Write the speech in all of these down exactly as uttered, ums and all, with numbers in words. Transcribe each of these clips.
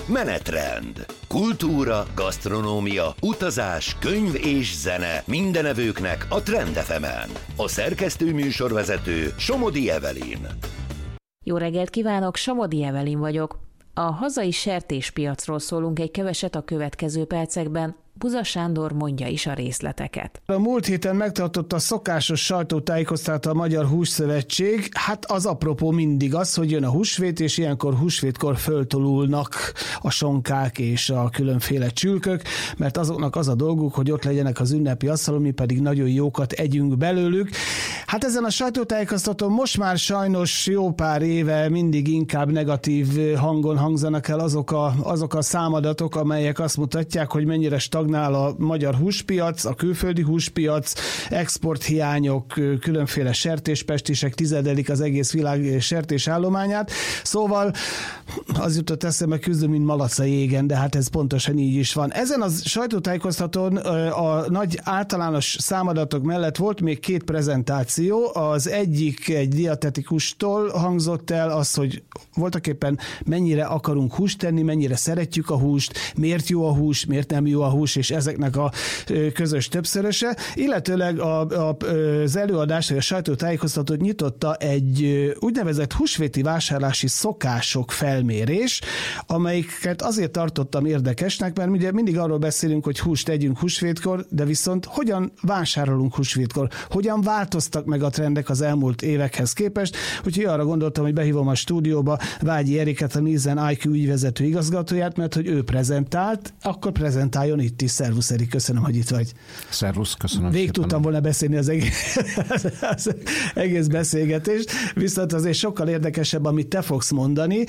Menetrend. Kultúra, gasztronómia, utazás, könyv és zene mindenevőknek a Trend ef emen. A szerkesztő műsorvezető Somodi Evelyn. Jó reggelt kívánok, Somodi Evelyn vagyok. A hazai sertéspiacról szólunk egy keveset a következő percekben. Buza Sándor mondja is a részleteket. A múlt héten megtartotta a szokásos sajtótájékoztatát a Magyar Hússzövetség. Hát az apropó mindig az, hogy jön a húsvét, és ilyenkor húsvétkor föltolulnak a sonkák és a különféle csülkök, mert azoknak az a dolguk, hogy ott legyenek az ünnepi asztalon, mi pedig nagyon jókat együnk belőlük. Hát ezen a sajtótájékoztatón most már sajnos jó pár éve mindig inkább negatív hangon hangzanak el azok a, azok a számadatok, amelyek azt mutatják, hogy mennyire stagnál a magyar húspiac, a külföldi húspiac, exporthiányok, különféle sertéspestisek tizedelik az egész világ sertésállományát. Szóval az jutott eszembe, küzdöm, mint malac a jégen, de hát ez pontosan így is van. Ezen a sajtótájékoztatón a nagy általános számadatok mellett volt még két prezentáció. Az egyik egy dietetikustól hangzott el az, hogy voltaképpen mennyire akarunk húst tenni, mennyire szeretjük a húst, miért jó a hús, miért nem jó a hús, és ezeknek a közös többszöröse. Illetőleg a, a, az előadás, vagy a sajtótájékoztatót nyitotta egy úgynevezett húsvéti vásárlási szokások felmérés, amelyiket azért tartottam érdekesnek, mert ugye mindig arról beszélünk, hogy húst együnk húsvétkor, de viszont hogyan vásárolunk húsvétkor, hogyan változtak meg a trendek az elmúlt évekhez képest, úgyhogy arra gondoltam, hogy behívom a stúdióba Vágyi Eriket, a Nielsen i kú ügyvezető igazgatóját, mert hogy ő prezentált, akkor prezentáljon itt is. Szervusz, Erik, köszönöm, hogy itt vagy. Szervusz, köszönöm. Végig tudtam volna beszélni az egész, az egész beszélgetést, viszont azért sokkal érdekesebb, amit te fogsz mondani.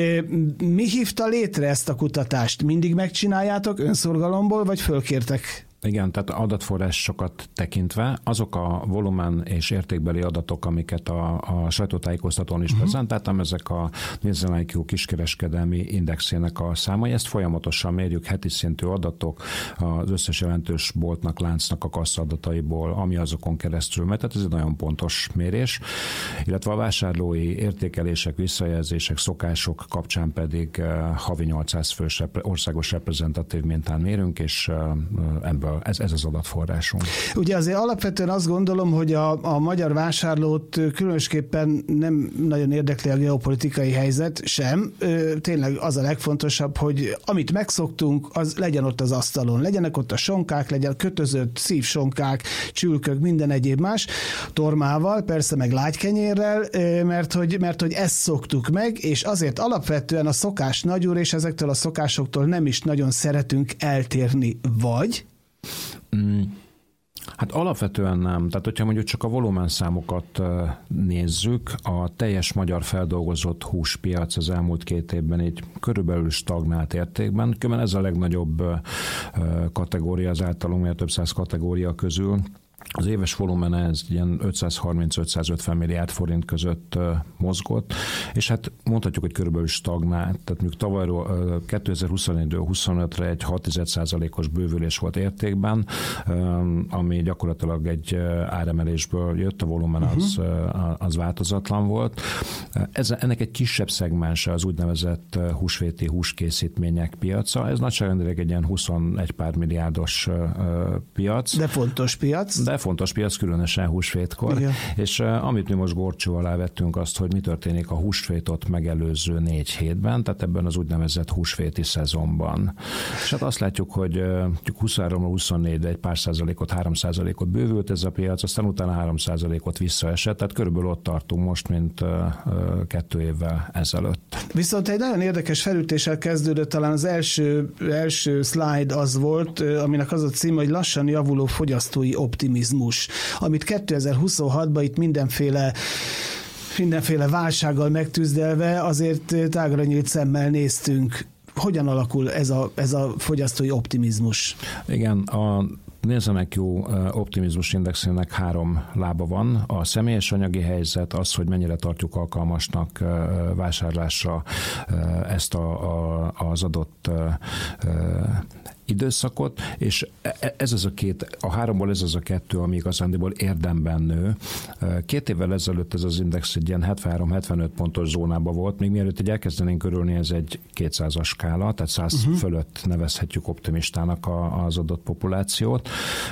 Mi hívta létre ezt a kutatást? Mindig megcsináljátok önszorgalomból, vagy fölkértek? Igen, tehát adatforrásokat tekintve azok a volumen és értékbeli adatok, amiket a, a sajtótájékoztatón is uh-huh. prezentáltam, ezek a Nielsen i kú kiskereskedelmi indexének a számai, ezt folyamatosan mérjük, heti szintű adatok az összes jelentős boltnak, láncnak a kasszadataiból, ami azokon keresztül megy, tehát ez egy nagyon pontos mérés, illetve a vásárlói értékelések, visszajelzések, szokások kapcsán pedig havi nyolcszáz fős országos reprezentatív mintán mérünk, és ebből Ez, ez az adatforrásunk. Ugye azért alapvetően azt gondolom, hogy a, a magyar vásárlót különösképpen nem nagyon érdekli a geopolitikai helyzet sem. Tényleg az a legfontosabb, hogy amit megszoktunk, az legyen ott az asztalon. Legyenek ott a sonkák, legyen kötözött szívsonkák, csülkök, minden egyéb más, tormával, persze meg lágykenyérrel, mert hogy, mert hogy ezt szoktuk meg, és azért alapvetően a szokás nagyúr, és ezektől a szokásoktól nem is nagyon szeretünk eltérni, vagy? Mm. Hát alapvetően nem. Tehát, hogyha mondjuk csak a volumenszámokat nézzük, a teljes magyar feldolgozott húspiac az elmúlt két évben így körülbelül stagnált értékben. Különben ez a legnagyobb kategória az általunk, mert több száz kategória közül. Az éves volumen ez ilyen ötszázharminc-ötszázötven milliárd forint között mozgott, és hát mondhatjuk, hogy körülbelül stagnált. Tehát mondjuk tavalyról kétezer-huszonnégyről huszonötre egy hat százalékos bővülés volt értékben, ami gyakorlatilag egy áremelésből jött, a volumen az, az változatlan volt. Ez, ennek egy kisebb szegmense az úgynevezett húsvéti húskészítmények piaca. Ez nagyságrendileg egy ilyen huszonegy pár milliárdos piac. De fontos piac. De fontos piac, különösen húsvétkor. Igen. És uh, amit mi most górcső alá vettünk azt, hogy mi történik a húsvétot megelőző négy hétben, tehát ebben az úgynevezett húsvéti szezonban. És hát azt látjuk, hogy uh, huszonháromról huszonnégyre egy pár százalékot, három százalékot bővült ez a piac, aztán utána három százalékot visszaesett, tehát körülbelül ott tartunk most, mint uh, uh, kettő évvel ezelőtt. Viszont egy nagyon érdekes felütéssel kezdődött, talán az első, első slide az volt, aminek az a címe, hogy lassan javuló fogyasztói optimizmus, amit kétezer-huszonhatban itt mindenféle mindenféle válsággal megtűzdelve azért tágra nyílt szemmel néztünk. Hogyan alakul ez a, ez a fogyasztói optimizmus? Igen, a Nielsen i kú optimizmus indexének három lába van. A személyes anyagi helyzet, az, hogy mennyire tartjuk alkalmasnak vásárlásra ezt a, a, az adott időszakot, és ez az a két, a háromból ez az a kettő, ami igazándiból érdemben nő. Két évvel ezelőtt ez az index egy ilyen hetvenhárom-hetvenöt pontos zónában volt, még mielőtt egy elkezdenénk körülni, ez egy kétszázas skála, tehát száz uh-huh. fölött nevezhetjük optimistának a, az adott populációt,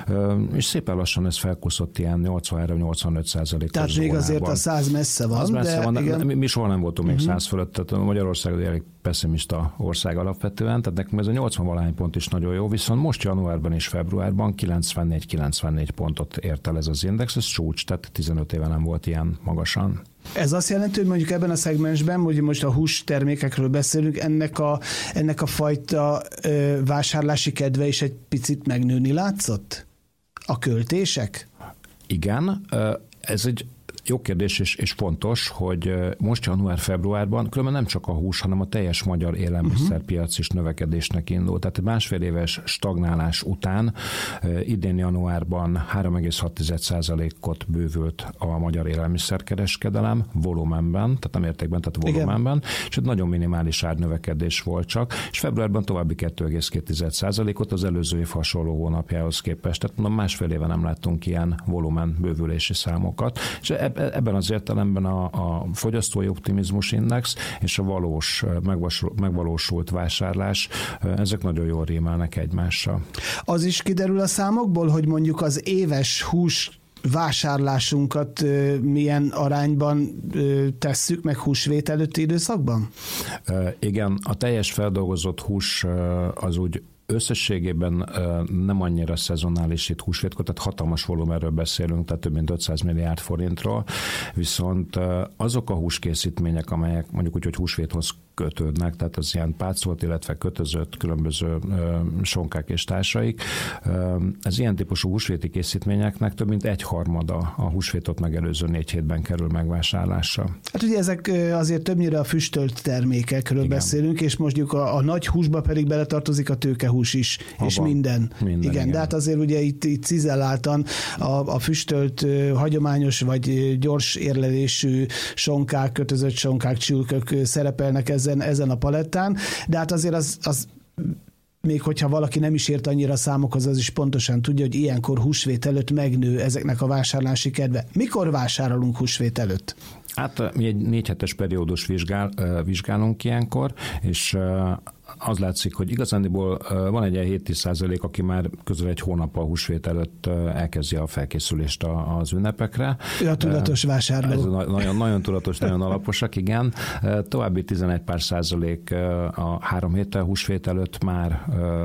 és szépen lassan ez felkuszott ilyen nyolcvanhárom-nyolcvanöt százalékos Tehát zónában. még azért a száz messze van. Az messze de van, igen. mi, mi soha nem voltunk uh-huh. még száz fölött, tehát Magyarország elég pessimista ország alapvetően, tehát nekünk ez a nyolcvan-valahány pont is nagyon jó, viszont most januárban és februárban kilencvennégy-kilencvennégy pontot ért el ez az index, ez csúcs, tehát tizenöt éve nem volt ilyen magasan. Ez azt jelenti, hogy mondjuk ebben a szegmensben, hogy most a hús termékekről beszélünk, ennek a, ennek a fajta ö, vásárlási kedve is egy picit megnőni látszott? A költések? Igen, ez egy jó kérdés, és, és fontos, hogy most január-februárban különben nem csak a hús, hanem a teljes magyar élelmiszerpiac is növekedésnek indul. Tehát másfél éves stagnálás után idén januárban három egész hat százalékot bővült a magyar élelmiszerkereskedelem volumenben, tehát nem értékben, tehát volumenben, igen. És egy nagyon minimális árnövekedés volt csak, és februárban további kettő egész két százalékot az előző év hasonló hónapjához képest. Tehát mondom, másfél éve nem láttunk ilyen volumen bővülési számokat, és ebben az értelemben a, a fogyasztói optimizmus index és a valós, megvalósult vásárlás, ezek nagyon jól rímelnek egymással. Az is kiderül a számokból, hogy mondjuk az éves hús vásárlásunkat milyen arányban tesszük meg húsvét előtti időszakban? Igen, a teljes feldolgozott hús az úgy összességében nem annyira szezonális itt húsvétkor, tehát hatalmas volumenről beszélünk, tehát több mint ötszáz milliárd forintról, viszont azok a húskészítmények, amelyek mondjuk úgy, hogy húsvéthoz kötődnek, tehát az ilyen pácolt, illetve kötözött különböző sonkák és társaik, ez ilyen típusú húsvéti készítményeknek több mint egyharmada a húsvétot megelőző négy hétben kerül megvásárlásra. Hát ugye ezek azért többnyire a füstölt termékekről igen. beszélünk, és mondjuk a, a nagy húsba pedig beletartozik a tőkehús is, Abba. és minden. minden igen, igen, de hát azért ugye itt, itt cizelláltan a, a füstölt hagyományos vagy gyors érlelésű sonkák, kötözött sonkák, csülkök szerepelnek ezen, ezen a palettán, de hát azért az, az még hogyha valaki nem is ért annyira számokhoz, az is pontosan tudja, hogy ilyenkor húsvét előtt megnő ezeknek a vásárlási kedve. Mikor vásárolunk húsvét előtt? Hát mi egy négy hetes periódus vizsgál, vizsgálunk ilyenkor, és az látszik, hogy igazándiból van egy hét-tíz százalék, aki már közel egy hónap a húsvét előtt elkezdi a felkészülést az ünnepekre. Ő a tudatos vásárló. Ez nagyon, nagyon tudatos, nagyon alaposak, igen. További tizenegy pár százalék a három héttel húsvét előtt már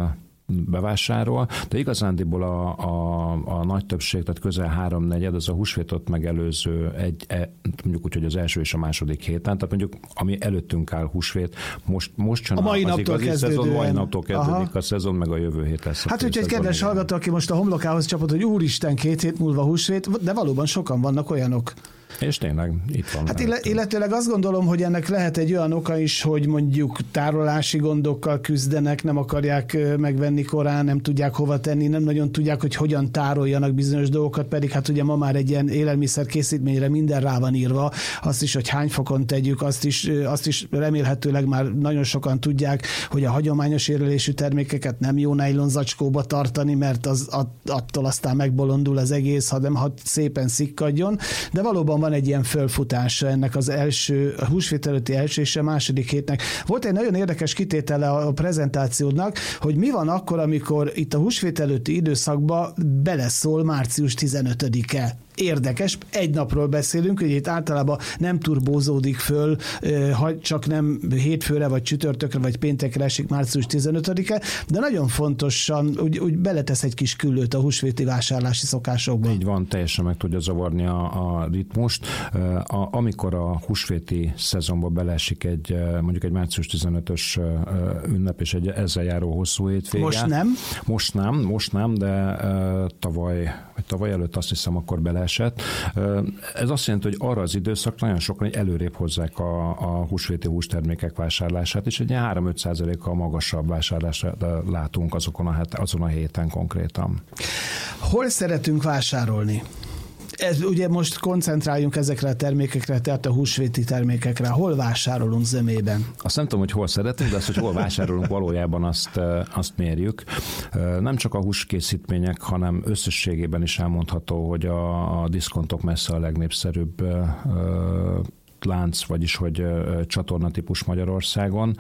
bevásárol, de igazándiból a, a, a nagy többség, tehát közel háromnegyed, az a húsvétot megelőző egy, mondjuk úgy, hogy az első és a második héten, tehát mondjuk ami előttünk áll húsvét, most, most jön a mai az naptól igazi szezon, mai naptól kezdődik Aha. a szezon, meg a jövő hét lesz. Hát úgyhogy kedves hallgató, aki most a homlokához csapott, hogy úristen, két hét múlva húsvét, de valóban sokan vannak olyanok. És tényleg itt van. Hát illet, illetőleg azt gondolom, hogy ennek lehet egy olyan oka is, hogy mondjuk tárolási gondokkal küzdenek, nem akarják megvenni korán, nem tudják hova tenni, nem nagyon tudják, hogy hogyan tároljanak bizonyos dolgokat, pedig hát ugye ma már egy ilyen élelmiszer készítményre minden rá van írva, azt is, hogy hány fokon tegyük, azt is, azt is remélhetőleg már nagyon sokan tudják, hogy a hagyományos érlelésű termékeket nem jó nájlon zacskóba tartani, mert az, attól aztán megbolondul az egész, hanem ha szépen szikkadjon, de valóban van egy ilyen fölfutása ennek az első, a húsvét előtti első és a második hétnek. Volt egy nagyon érdekes kitétele a prezentációdnak, hogy mi van akkor, amikor itt a húsvét előtti időszakba beleszól március tizenötödike. Érdekes, egy napról beszélünk, hogy itt általában nem turbózódik föl, ha csak nem hétfőre, vagy csütörtökre, vagy péntekre esik március tizenötödike, de nagyon fontosan úgy, úgy beletesz egy kis küllőt a húsvéti vásárlási szokásokban. Így van, teljesen meg tudja zavarni a, a ritmust. A, amikor a húsvéti szezonba beleesik egy, mondjuk egy március tizenötös ünnep, és egy ezzel járó hosszú hétvége. Most nem? Most nem, most nem, de tavaly, vagy tavaly előtt azt hiszem, akkor beleesett. Ez azt jelenti, hogy arra az időszak nagyon sokan előrébb hozzák a, a húsvéti hústermékek vásárlását, és egy ilyen három-öt százalékkal magasabb vásárlásra látunk azokon a, azon a héten konkrétan. Hol szeretünk vásárolni? Ez, ugye most koncentráljunk ezekre a termékekre, tehát a húsvéti termékekre. Hol vásárolunk zömében? Azt nem tudom, hogy hol szeretünk, de azt, hogy hol vásárolunk, valójában azt, azt mérjük. Nem csak a húskészítmények, hanem összességében is elmondható, hogy a, a diszkontok messze a legnépszerűbb lánc, vagyis hogy csatornatípus Magyarországon.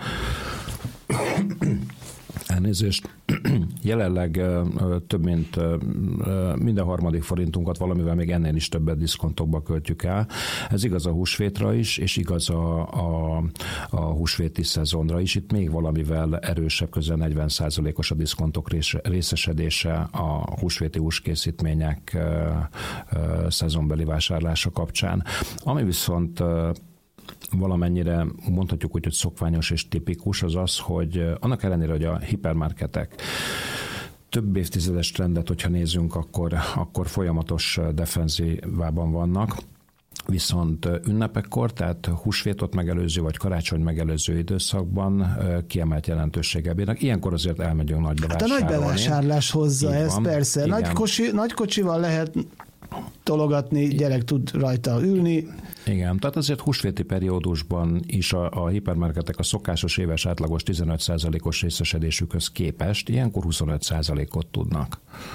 Elnézést. Jelenleg több mint minden harmadik forintunkat valamivel még ennél is többet diszkontokba költjük el. Ez igaz a húsvétra is, és igaz a, a, a húsvéti szezonra is. Itt még valamivel erősebb, közel negyven százalékos a diszkontok részesedése a húsvéti húskészítmények szezonbeli vásárlása kapcsán. Ami viszont valamennyire mondhatjuk úgy, hogy szokványos és tipikus, az az, hogy annak ellenére, hogy a hipermarketek több évtizedes trendet, hogyha nézzünk, akkor, akkor folyamatos defenzívában vannak. Viszont ünnepekkor, tehát húsvétot megelőző vagy karácsony megelőző időszakban kiemelt jelentőséggel bírnak. Ilyenkor azért elmegyünk nagy bevásárolni. Hát a nagy bevásárlás hozza ezt, persze. Nagy, kocsi, nagy kocsival lehet tologatni, gyerek tud rajta ülni. Igen, tehát azért húsvéti periódusban is a, a hipermarketek a szokásos éves átlagos tizenöt százalékos részesedésükhöz képest ilyenkor huszonöt százalékot tudnak.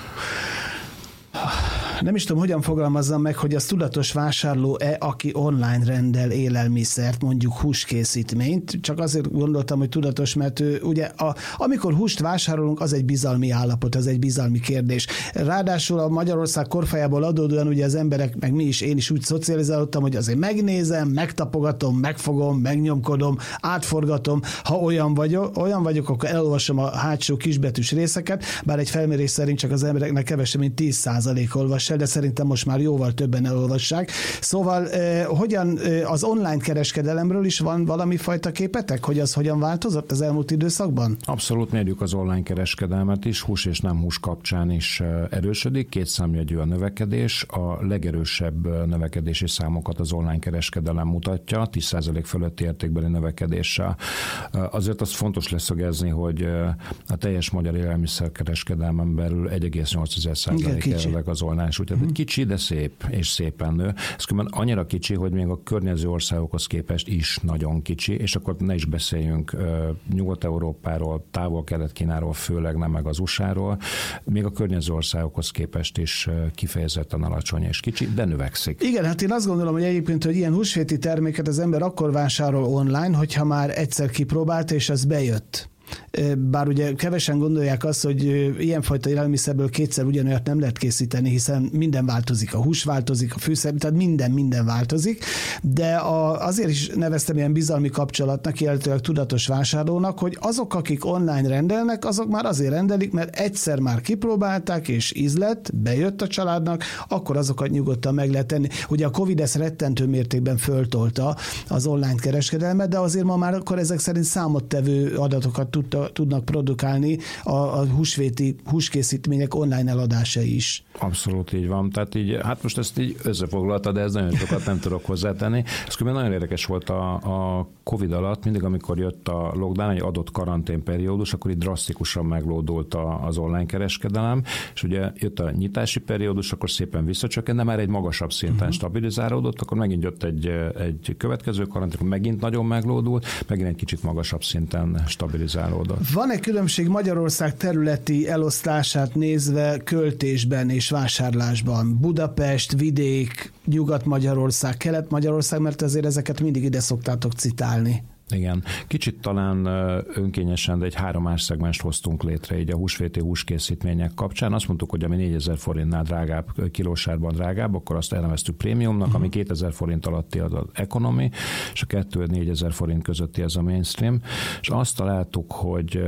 Nem is tudom, hogyan fogalmazzam meg, hogy az tudatos vásárló-e, aki online rendel élelmiszert, mondjuk húskészítményt. Csak azért gondoltam, hogy tudatos, mert ő, ugye a, amikor húst vásárolunk, az egy bizalmi állapot, az egy bizalmi kérdés. Ráadásul a Magyarország korfájából adódóan ugye az emberek, meg mi is, én is úgy szocializálódtam, hogy azért megnézem, megtapogatom, megfogom, megnyomkodom, átforgatom. Ha olyan vagyok, olyan vagyok, akkor elolvasom a hátsó kisbetűs részeket, bár egy felmérés szerint csak az embereknek kevesebb, mint tíz százalék olvas el, de szerintem most már jóval többen elolvassák. Szóval eh, hogyan eh, az online kereskedelemről is van valami fajta képetek, hogy az hogyan változott az elmúlt időszakban? Abszolút mérjük az online kereskedelmet is, hús és nem hús kapcsán is erősödik, kétszámjegyű a növekedés, a legerősebb növekedési számokat az online kereskedelem mutatja, tíz százalék fölötti értékbeli növekedéssel. Azért az fontos leszögezni, hogy a teljes magyar élelmiszerkereskedelmen belül egy egész nyolc százalék az online, úgyhogy hmm. kicsi, de szép, és szépen nő. Ez különben annyira kicsi, hogy még a környező országokhoz képest is nagyon kicsi, és akkor ne is beszéljünk uh, Nyugat-Európáról, Távol-Kelet-Kínáról, főleg nem meg az u es á-ról, még a környező országokhoz képest is uh, kifejezetten alacsony és kicsi, de növekszik. Igen, hát én azt gondolom, hogy egyébként, hogy ilyen húsvéti terméket az ember akkor vásárol online, hogyha már egyszer kipróbált, és az bejött. Bár ugye kevesen gondolják azt, hogy ilyenfajta élelmiszerből kétszer ugyanolyat nem lehet készíteni, hiszen minden változik, a hús változik, a fűszer, tehát minden, minden változik, de a, azért is neveztem ilyen bizalmi kapcsolatnak, illetve tudatos vásárlónak, hogy azok, akik online rendelnek, azok már azért rendelik, mert egyszer már kipróbálták, és ízlett, bejött a családnak, akkor azokat nyugodtan meg lehet tenni. Ugye a Covid ezt rettentő mértékben föltolta az online kereskedelmet, de azért ma már akkor ezek szerint számottevő adatokat tudta, tudnak produkálni a, a húsvéti húskészítmények online eladásai is. Abszolút így van. Tehát így, hát most ezt így összefoglalta, de ez nagyon sokat nem tudok hozzátenni. Ez különben nagyon érdekes volt a, a Covid alatt, mindig amikor jött a lockdown, egy adott karanténperiódus, akkor így drasztikusan meglódult az online kereskedelem, és ugye jött a nyitási periódus, akkor szépen visszacsökkent, de már egy magasabb szinten uh-huh. stabilizálódott, akkor megint jött egy, egy következő karantén, megint nagyon meglódult, megint egy kicsit magasabb szinten stabilizálódott. Van-e különbség Magyarország területi elosztását nézve költésben és vásárlásban? Budapest, vidék, Nyugat-Magyarország, Kelet-Magyarország, mert azért ezeket mindig ide szoktátok citálni. Igen. Kicsit talán önkényesen, de egy három árszegmenst hoztunk létre így a húsvéti húskészítmények kapcsán. Azt mondtuk, hogy ami négyezer forintnál drágább, kilósárban drágább, akkor azt elneveztük prémiumnak, ami kétezer forint alatti az az economy, és a kettő-négyezer forint közötti ez a mainstream. És azt találtuk, hogy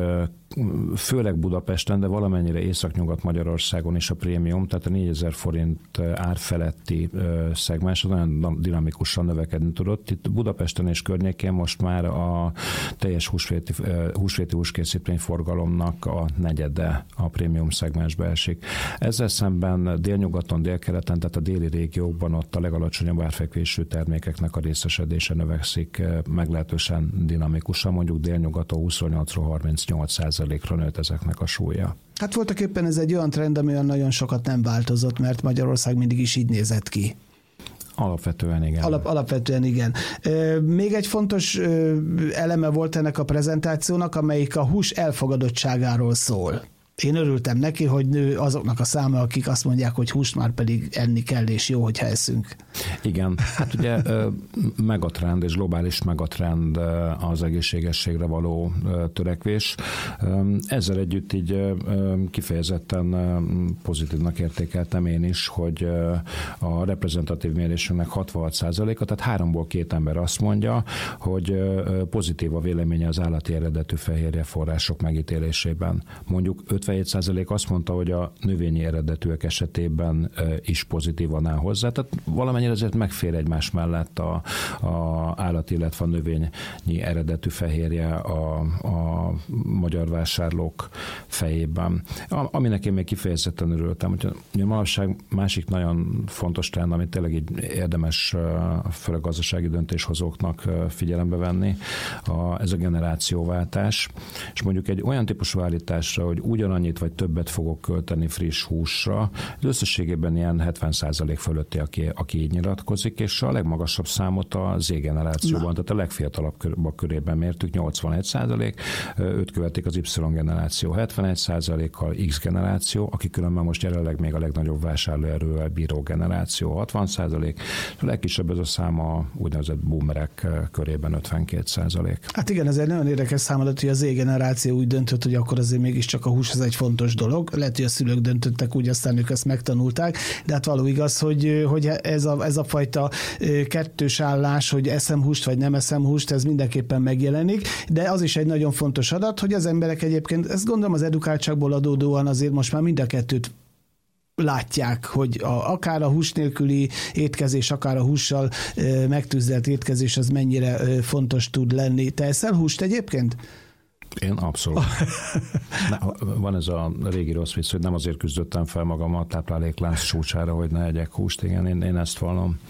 főleg Budapesten, de valamennyire Észak-Nyugat-Magyarországon is a prémium, tehát a négyezer forint ár feletti szegmens nagyon dinamikusan növekedni tudott. Itt Budapesten és környékén most már a teljes húsvéti, húsvéti húskészítmény forgalomnak a negyede a prémium szegmensbe esik. Ezzel szemben délnyugaton, délkeleten, tehát a déli régiókban ott a legalacsonyabb árfekvésű termékeknek a részesedése növekszik meglehetősen dinamikusan, mondjuk délnyugaton huszonnyolcról harmincnyolc százalékig százalékra nőtt ezeknek a súlya. Hát voltak éppen ez egy olyan trend, ami olyan nagyon sokat nem változott, mert Magyarország mindig is így nézett ki. Alapvetően igen. Alap, alapvetően igen. Még egy fontos eleme volt ennek a prezentációnak, amelyik a hús elfogadottságáról szól. Én örültem neki, hogy nő azoknak a száma, akik azt mondják, hogy húst már pedig enni kell, és jó, hogyha eszünk. Igen, hát ugye megatrend és globális megatrend az egészségességre való törekvés. Ezzel együtt így kifejezetten pozitívnak értékeltem én is, hogy a reprezentatív mérésünknek hatvanhat százaléka, tehát háromból két ember azt mondja, hogy pozitív a véleménye az állati eredetű fehérje források megítélésében. Mondjuk ötvenhét százalék azt mondta, hogy a növényi eredetűek esetében is pozitívan áll hozzá. Tehát valamennyire azért megfér egymás mellett a, a állati, illetve a növényi eredetű fehérje a, a magyar vásárlók fejében. Aminek én még kifejezetten örültem, hogy a manapság másik nagyon fontos trend, amit tényleg így érdemes főleg gazdasági döntéshozóknak figyelembe venni, a, ez a generációváltás. És mondjuk egy olyan típusú állításra, hogy ugyanannyit vagy többet fogok költeni friss húsra, az összességében ilyen hetven százalék fölötti, aki, aki így nyilatkozik, és a legmagasabb számot a Z-generációban, Na. tehát a legfiatalabb körében mértük, nyolcvanegy százalék, őt követik az Y-generáció hetvenegy százalékkal, X-generáció, aki különben most jelenleg még a legnagyobb vásárlóerővel bíró generáció, hatvan százalék, a legkisebb ez a szám a úgynevezett boomerek körében ötvenkét százalék. Hát igen, ez egy nagyon érdekes számadat, hogy az Z-generáció úgy döntött, hogy akkor azért mégiscsak a hús ez egy fontos dolog. Lehet, hogy a szülők döntöttek úgy, aztán ők ezt megtanulták, de hát való igaz, hogy, hogy ez, a, ez a fajta kettős állás, hogy eszem húst vagy nem eszem húst, ez mindenképpen megjelenik, de az is egy nagyon fontos adat, hogy az emberek egyébként, ezt gondolom az edukáltságból adódóan azért most már mind a kettőt látják, hogy a, akár a hús nélküli étkezés, akár a hússal e, megtűzdelt étkezés az mennyire e, fontos tud lenni. Te eszel húst egyébként? Én abszolút. Na, van ez a régi rossz vicc, hogy nem azért küzdöttem fel magam a tápláléklánc csúcsára, hogy ne egyek húst. Igen, én, én ezt vallom.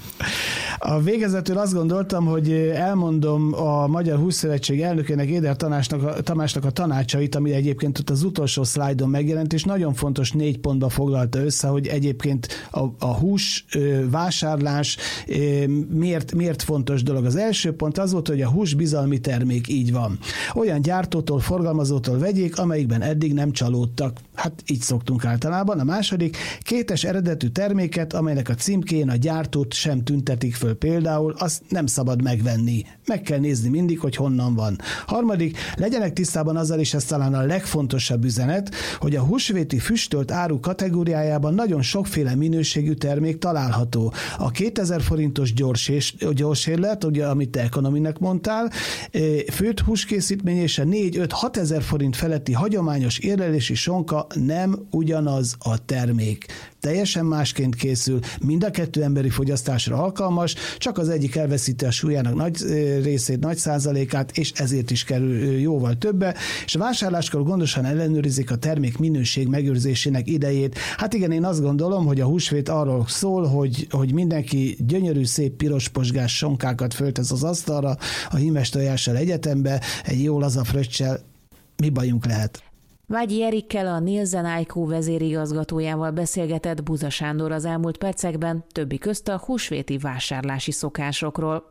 A végezetül azt gondoltam, hogy elmondom a Magyar Hússzövetség elnökének, Éder Tamásnak, Tamásnak a tanácsait, ami egyébként ott az utolsó szlájdon megjelent, és nagyon fontos négy pontba foglalta össze, hogy egyébként a, a hús vásárlás miért, miért fontos dolog. Az első pont az volt, hogy a hús bizalmi termék, így van. Olyan gyártótól, forgalmazótól vegyék, amelyikben eddig nem csalódtak. Hát így szoktunk általában. A második, kétes eredetű terméket, amelynek a címkén a gyártót sem tüntetik föl például, azt nem szabad megvenni. Meg kell nézni mindig, hogy honnan van. Harmadik, legyenek tisztában azzal, és ez talán a legfontosabb üzenet, hogy a húsvéti füstölt áru kategóriájában nagyon sokféle minőségű termék található. A kétezer forintos gyors, és, gyors érlet, ugye, amit te ekonominek mondtál, főtt húskészítmény és a négy-öt-hat ezer forint feletti hagyományos érlelési sonka nem ugyanaz a termék. Teljesen másként készül, mind a kettő emberi fogyasztásra alkalmas, csak az egyik elveszíti a súlyának nagy részét, nagy százalékát, és ezért is kerül jóval többe, és a vásárláskor gondosan ellenőrizik a termék minőség megőrzésének idejét. Hát igen, én azt gondolom, hogy a húsvét arról szól, hogy, hogy mindenki gyönyörű, szép, piros posgás sonkákat föltesz az asztalra, a hímes tojással egyetembe, egy jó laza fröccsel, mi bajunk lehet? Vágyi Erikkel, a Nielsen I Q vezérigazgatójával beszélgetett Buza Sándor az elmúlt percekben, többi közt a húsvéti vásárlási szokásokról.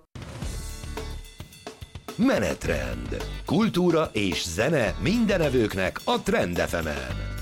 Menetrend. Kultúra és zene mindenevőknek a Trend ef emen.